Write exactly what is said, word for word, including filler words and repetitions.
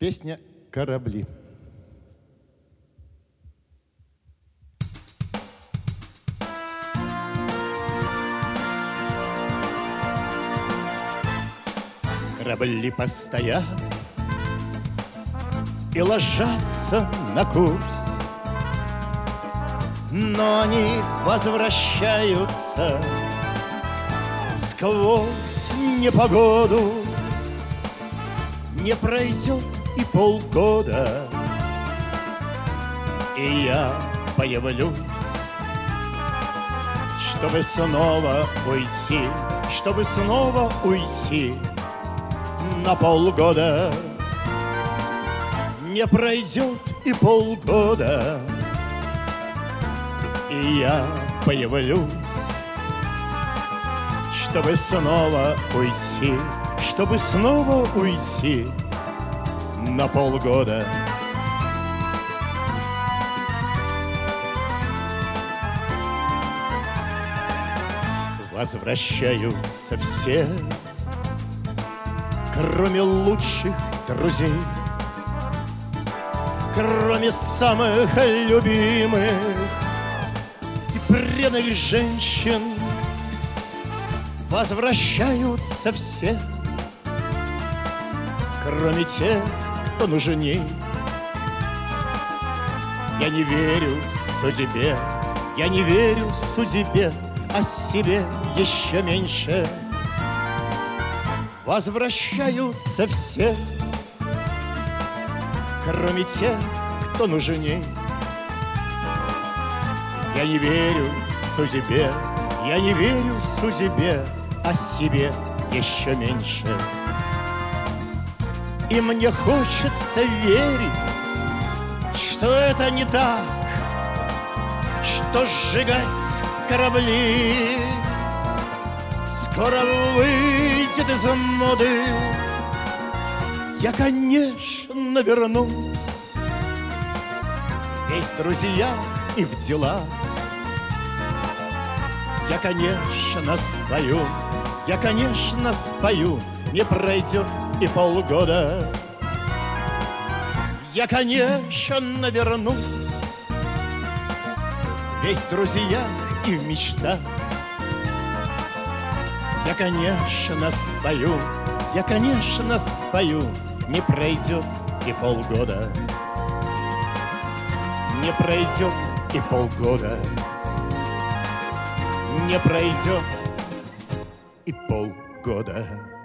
Песня «Корабли». Корабли постоят и ложатся на курс, но они возвращаются сквозь непогоду. Не пройдет и полгода, и я появлюсь, чтобы снова уйти, чтобы снова уйти на полгода. Не пройдет и полгода, и я появлюсь, чтобы снова уйти, чтобы снова уйти на полгода. Возвращаются все, кроме лучших друзей, кроме самых любимых и преданных женщин. Возвращаются все, кроме тех, кто нужней. Я не верю судьбе, я не верю судьбе, а себе еще меньше. Возвращаются все, кроме тех, кто нужней. Я не верю судьбе, я не верю судьбе, а себе еще меньше. И мне хочется верить, что это не так, что сжигать корабли скоро выйдет из моды. Я, конечно, вернусь, весь в друзьях и в делах. Я, конечно, спою, я, конечно, спою, не пройдет и полгода. Я, конечно, вернусь, весь в друзьях и в мечтах. Я, конечно, спою, я, конечно, спою, не пройдет и полгода. Не пройдет и полгода. Не пройдет и полгода.